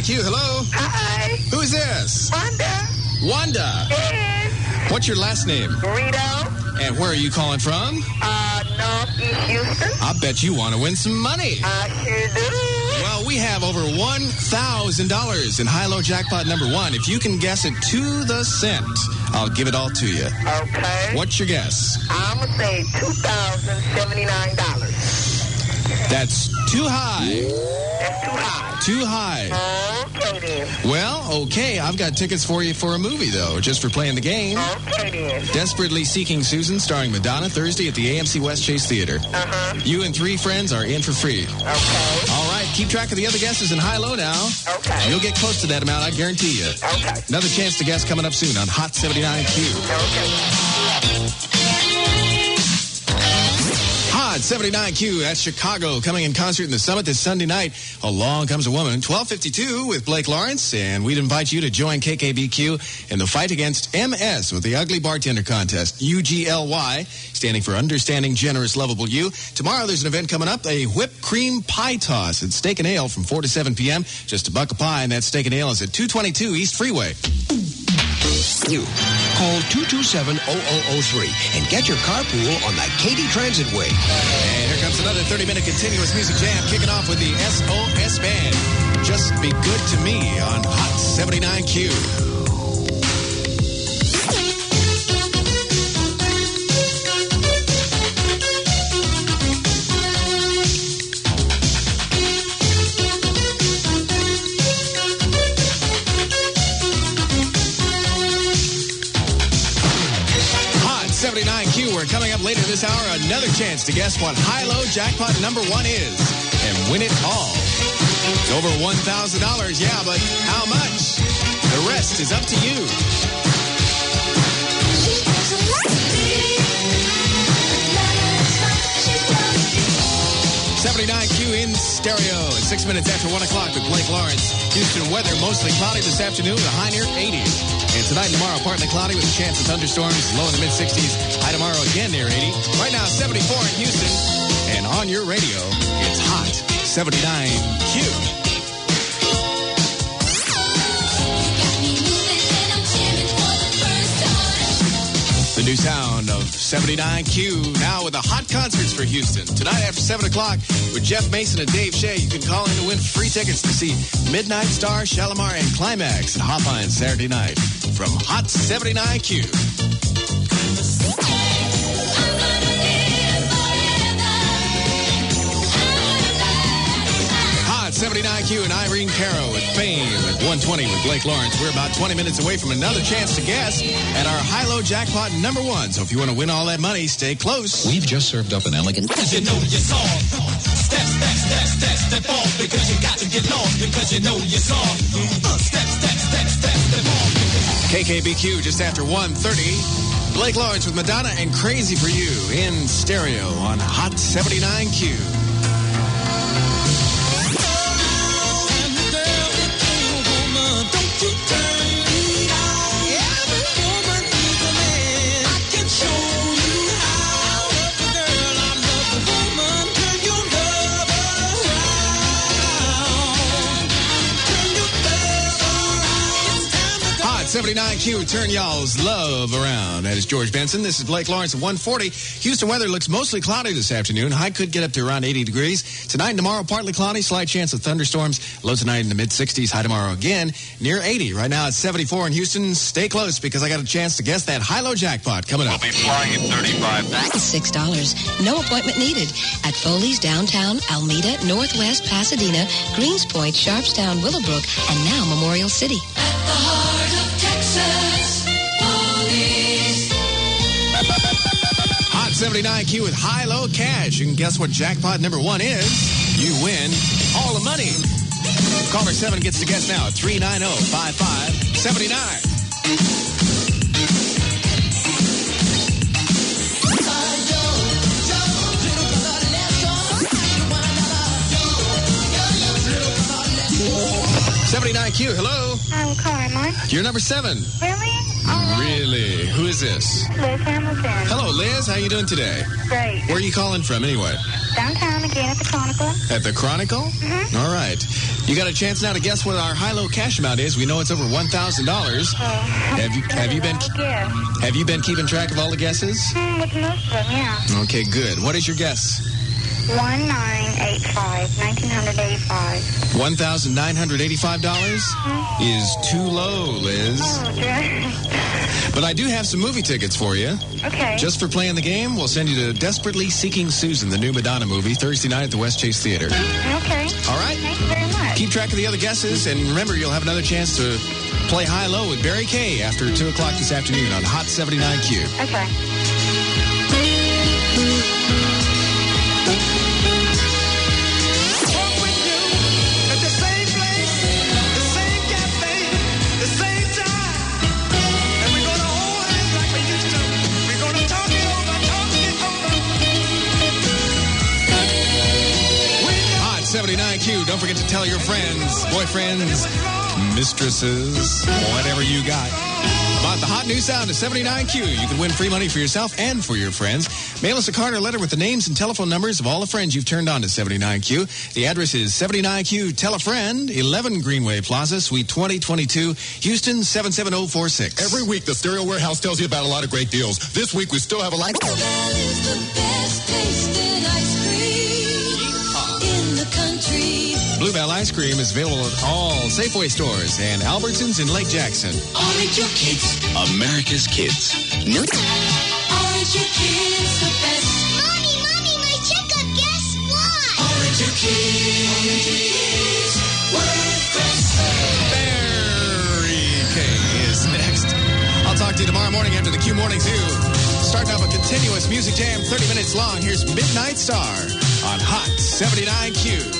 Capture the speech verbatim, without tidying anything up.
seventy-nine Q, hello? Hi. Who is this? Wanda. Wanda. Yes. What's your last name? Burrito. And where are you calling from? Uh, Northeast Houston. I bet you want to win some money. I sure do. Well, we have over one thousand dollars in high-low jackpot number one. If you can guess it to the cent, I'll give it all to you. Okay. What's your guess? I'm going to say two thousand seventy-nine dollars. That's too high. That's too high. Too high. Okay, then. Well, okay. I've got tickets for you for a movie, though, just for playing the game. Okay, then. Desperately Seeking Susan, starring Madonna, Thursday at the A M C West Chase Theater. Uh-huh. You and three friends are in for free. Okay. All right. Keep track of the other guesses in high-low now. Okay. You'll get close to that amount, I guarantee you. Okay. Another chance to guess coming up soon on Hot seventy-nine Q. Okay. Hot seventy-nine Q, that's Chicago, coming in concert in the Summit this Sunday night. Along Comes a Woman, twelve fifty-two with Blake Lawrence, and we'd invite you to join K K B Q in the fight against M S with the Ugly Bartender Contest, U G L Y, standing for Understanding, Generous, Lovable You. Tomorrow there's an event coming up, a whipped cream pie toss at Steak and Ale from four to seven p.m. Just a buck a pie, and that Steak and Ale is at two twenty-two East Freeway. You. Call two two seven, zero zero zero three and get your carpool on the Katy Transit Way. And here comes another thirty-minute continuous music jam, kicking off with the S O S Band. Just Be Good to Me on Hot seventy-nine Q. seventy-nine Q, we're coming up later this hour, another chance to guess what high-low jackpot number one is and win it all. It's over one thousand dollars, yeah, but how much? The rest is up to you. seventy-nine Q in stereo at six minutes after one o'clock with Blake Lawrence. Houston weather mostly cloudy this afternoon with a high near eighty. And tonight and tomorrow partly cloudy with a chance of thunderstorms, low in the mid sixties. High tomorrow again near eighty. Right now seventy-four in Houston. And on your radio, it's Hot seventy-nine Q. The new sound of seventy-nine Q, now with the hot concerts for Houston. Tonight after seven o'clock with Jeff Mason and Dave Shea, you can call in to win free tickets to see Midnight Star, Shalimar, and Climax at Hotline Saturday night from Hot seventy-nine Q. seventy-nine Q and Irene Cara with Fame at one twenty with Blake Lawrence. We're about twenty minutes away from another chance to guess at our high-low jackpot number one. So if you want to win all that money, stay close. We've just served up an elegant... Because you know your song. Step, step, step, step, step off. Because you got to get lost. Because you know your song. Uh, step, step, step, step, step off. K K B Q just after one thirty. Blake Lawrence with Madonna and Crazy for You in stereo on Hot seventy-nine Q. seventy-nine Q, turn y'all's love around. That is George Benson. This is Blake Lawrence at one forty. Houston weather looks mostly cloudy this afternoon. High could get up to around eighty degrees. Tonight and tomorrow, partly cloudy, slight chance of thunderstorms. Low tonight in the mid sixties. High tomorrow again, near eighty. Right now it's seventy-four in Houston. Stay close because I got a chance to guess that high-low jackpot coming up. We'll be flying at thirty-five. six dollars. No appointment needed. At Foley's downtown, Alameda, Northwest, Pasadena, Greens Point, Sharpstown, Willowbrook, and now Memorial City. At the heart of Texas, Foley's. Hot seventy-nine Q with high-low cash. And guess what jackpot number one is? You win all the money. Caller seven gets to guess now at three nine zero, five five seven nine. seventy-nine Q, hello. I'm Carmen. You're number seven. Really? Really? Who is this? Liz Hamilton. Hello, Liz. How you doing today? Great. Where are you calling from, anyway? Downtown again at the Chronicle. At the Chronicle? Mm-hmm. All right. You got a chance now to guess what our high-low cash amount is. We know it's over one thousand dollars. Oh, Have you have you been guess. have you been keeping track of all the guesses? Mm, with most of them, yeah. Okay, good. What is your guess? One nine eight five, nineteen hundred eighty-five. one thousand nine hundred eighty-five dollars is too low, Liz. Oh, dear. But I do have some movie tickets for you. Okay. Just for playing the game, we'll send you to Desperately Seeking Susan, the new Madonna movie, Thursday night at the West Chase Theater. Okay. All right? Thank you very much. Keep track of the other guesses, and remember, you'll have another chance to play high-low with Barry Kay after two o'clock this afternoon on Hot seventy-nine Q. Okay. seventy-nine Q. Don't forget to tell your friends, boyfriends, mistresses, whatever you got, about the hot new sound of seventy-nine Q. You can win free money for yourself and for your friends. Mail us a card or letter with the names and telephone numbers of all the friends you've turned on to seventy-nine Q. The address is seventy-nine Q. Tell a friend, eleven Greenway Plaza, Suite twenty twenty-two, Houston seven seven zero four six. Every week, the Stereo Warehouse tells you about a lot of great deals. This week, we still have a lot. Bluebell is the best tasting ice cream in the country. Bluebell Ice Cream is available at all Safeway stores and Albertsons in Lake Jackson. Orange your kids. America's Kids. Orange your kids the best. Mommy, Mommy, my checkup, guess what? Orange your kids. Worth best. Barry Kay is next. I'll talk to you tomorrow morning after the Q Morning Zoo. Starting off a continuous music jam, thirty minutes long. Here's Midnight Star on Hot seventy-nine Q.